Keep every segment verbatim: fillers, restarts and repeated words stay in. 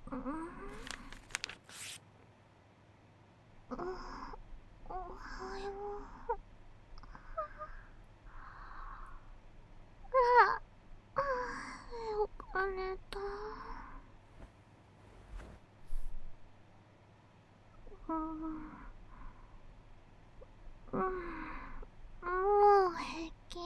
うん、おはよう。ああ、よく寝た。うん、うん、もう平気。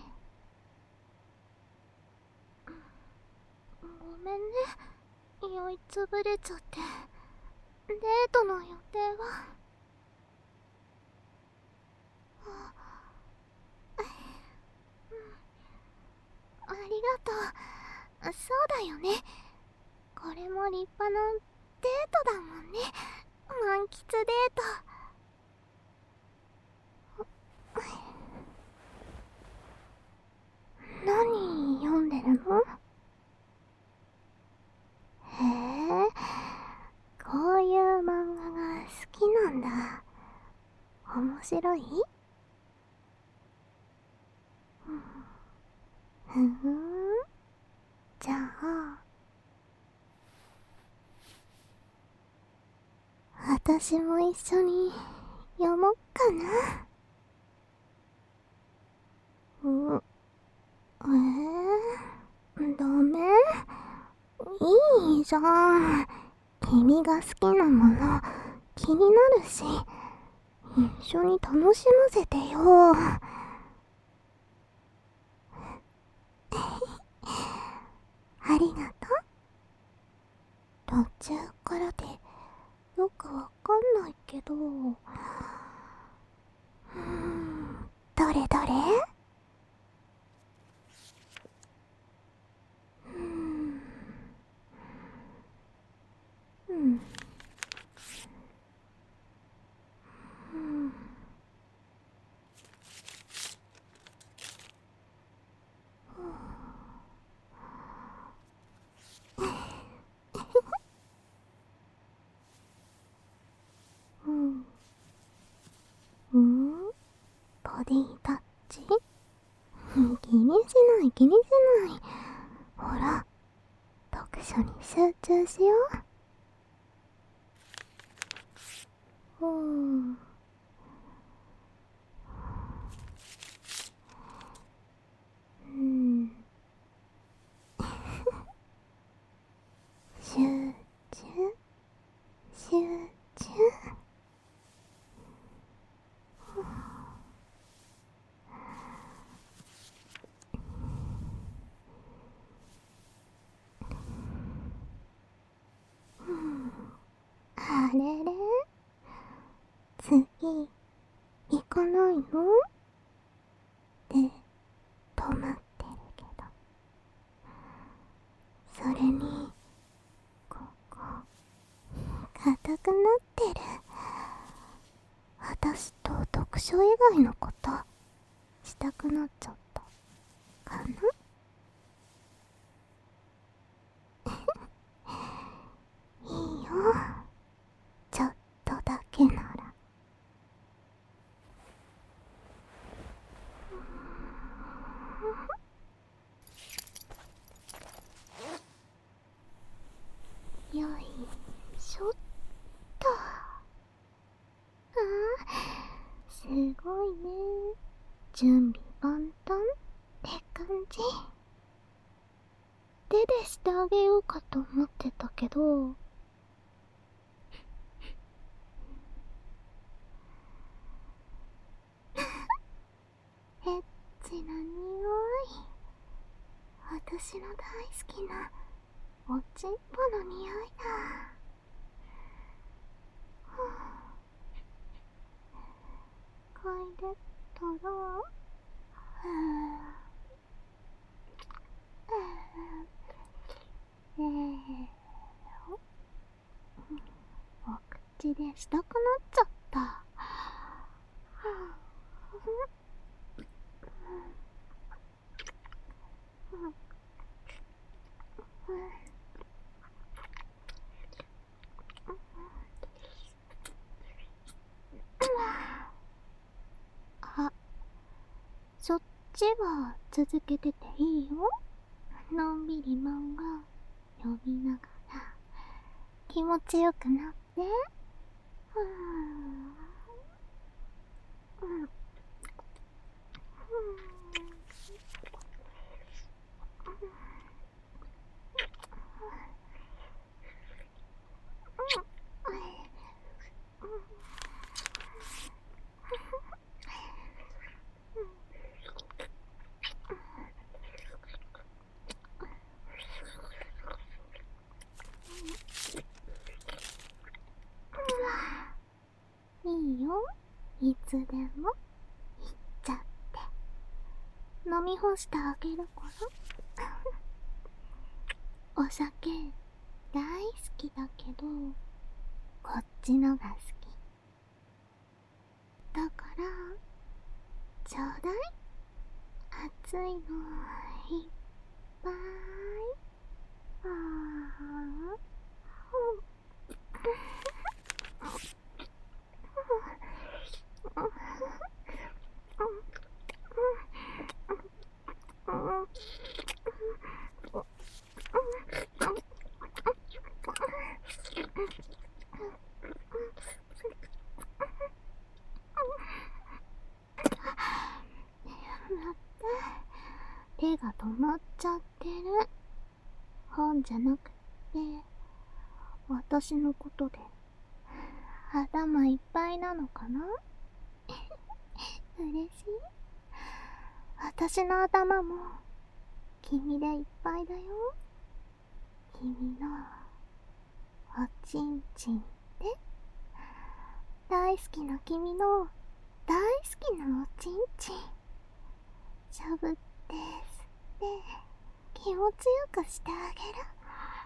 ごめんね、酔いつぶれちゃって。デートの予定は？ありがとう。そうだよね、これも立派なデートだもんね。満喫デート。何読んでるの？へえ、こういう漫画が好きなんだ。面白い？ふん、じゃあ私も一緒に読もっかな。うん、えー、ダメ？いいじゃん。君が好きなもの気になるし、一緒に楽しませてよ。ありがとう。途中からでよくわかんないけど、うーん、どれどれ？うーん、うん、うん、うん、うん、ボディタッチ？気にしない気にしない。ほら、読書に集中しよう。うん、うん、集中、集中。あれれ、次行かないの？で止まってるけど。それにここ硬くなってる。私と読書以外のことしたくなっちゃったかな。いいよ、ちょっとだけなら。よいしょっと。あー、すごいね、準備万端って感じ。手でしてあげようかと思ってたけど、エッチな匂い。私の大好きなおちんぽの匂いだ。嗅いでたら、えー、お口でしたくなっちゃった。あ、そっちは続けてていいよ。のんびり漫画読みながら気持ちよくなって。ふーん。うん。いいよ、いつでも行っちゃって。飲み干してあげるから。お酒大好きだけど、こっちのが好きだから、ちょうだい。熱いのいっぱい。ああ。手が止まっちゃってる。本じゃなくて私のことで頭いっぱいなのかな。嬉しい。私の頭も君でいっぱいだよ。君のおちんちんで、大好きな君の大好きなおちんちんしゃぶって吸って気持ちよくしてあげる。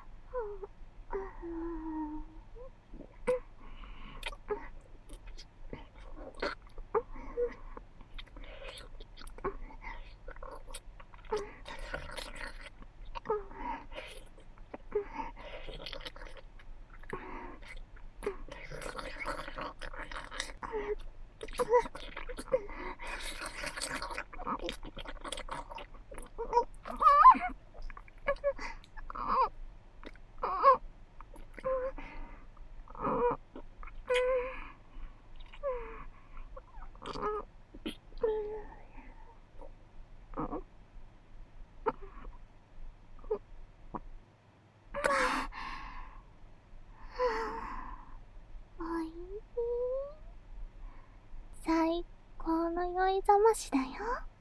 うんうんおいしい。最高の酔いざましだよ。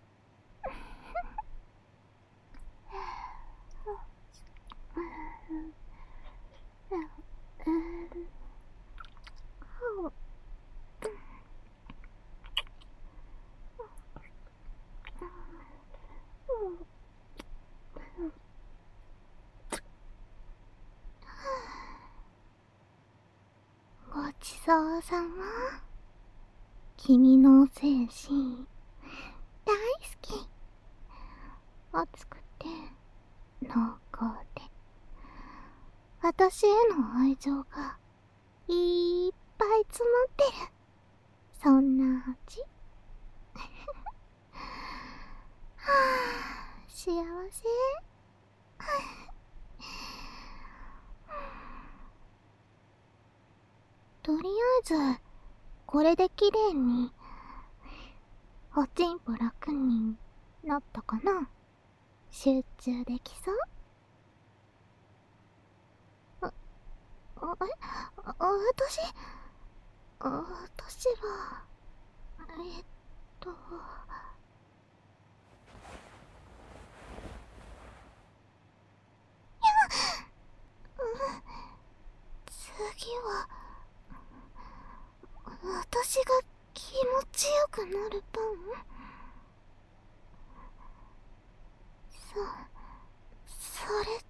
ごちそうさま。君の精神大好き。熱くて濃厚で、私への愛情がいっぱい詰まってる、そんな味。はあ、幸せ。とりあえずこれできれいにおちんぽ楽になったかな。集中できそう。あ、あえあ私私はえっと次は私が気持ちよくなる番。そそれっ